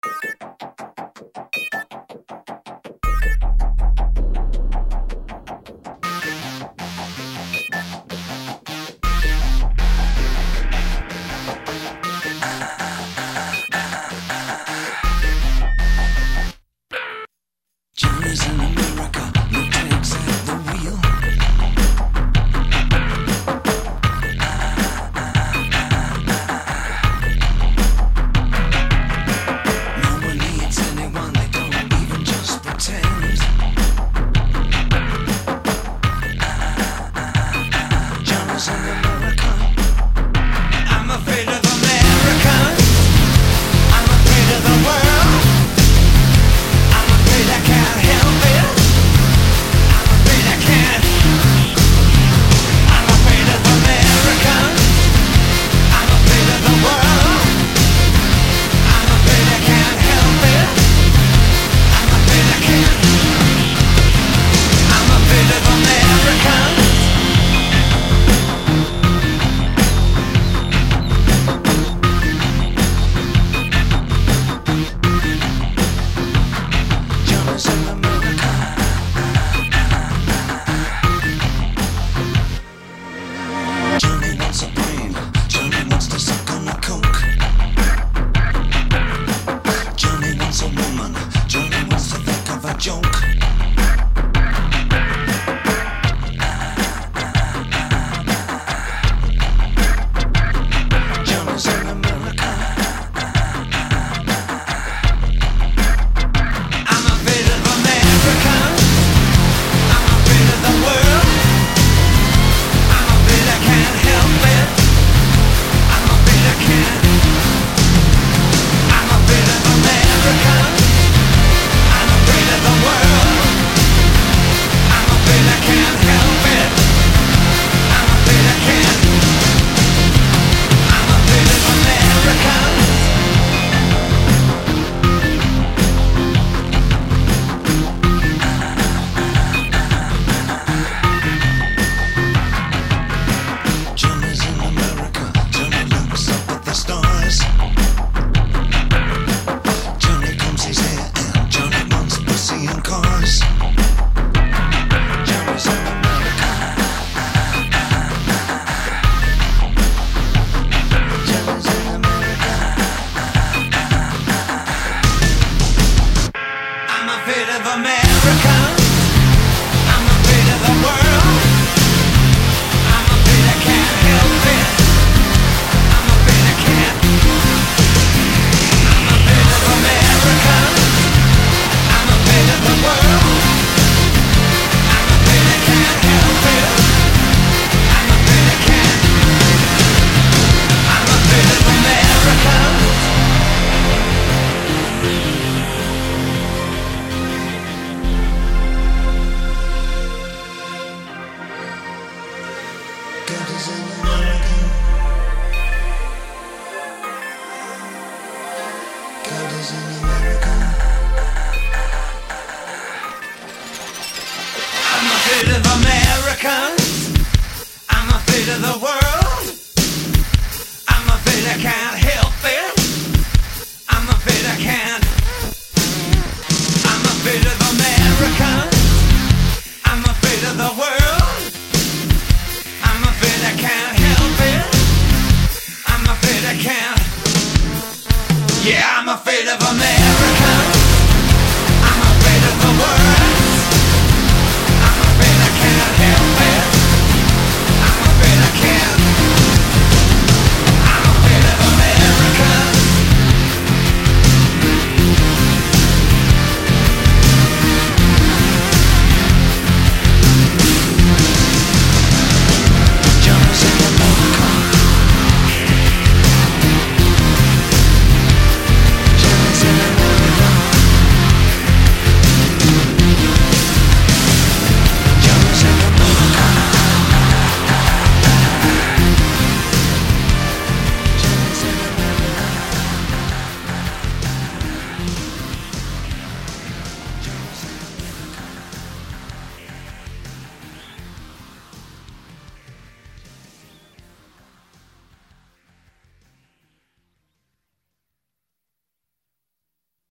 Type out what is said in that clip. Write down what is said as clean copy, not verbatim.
Johnny's in America, no tricks at the wheel. No one needs anyone, they don't even just pretend. Johnny's in America. I'm afraid of America. I'm afraid of the world. I'm afraid I can't help it. I'm afraid I can't. I'm afraid of America. I'm afraid of the world. I'm afraid I can't help it. I'm afraid I can't. I'm afraid of America. Johnny's in America. Johnny wants a brain. Johnny wants to suck on a coke. Johnny wants a woman. Johnny wants to think of a joke. Johnny's in America. I'm afraid of America. I'm afraid of the world. I'm afraid I can't help it. I'm afraid I can't. I'm afraid of America. I'm afraid of the world. I'm afraid I can't help it. I'm afraid I can't. I'm afraid of America. Johnny's in America. Johnny looks up at the stars. Johnny combs his hair and Johnny wants pussy and cars. Johnny's in America. Johnny's in America. I'm afraid of America. I'm afraid of the world. I'm afraid I can't help it. I'm afraid I can't. I'm afraid of America. I'm afraid of the world. I'm afraid I can't help it. I'm afraid I can't. I'm afraid of America. God is in America. God is in America. I'm afraid of America. I'm afraid of the world. I'm afraid I can't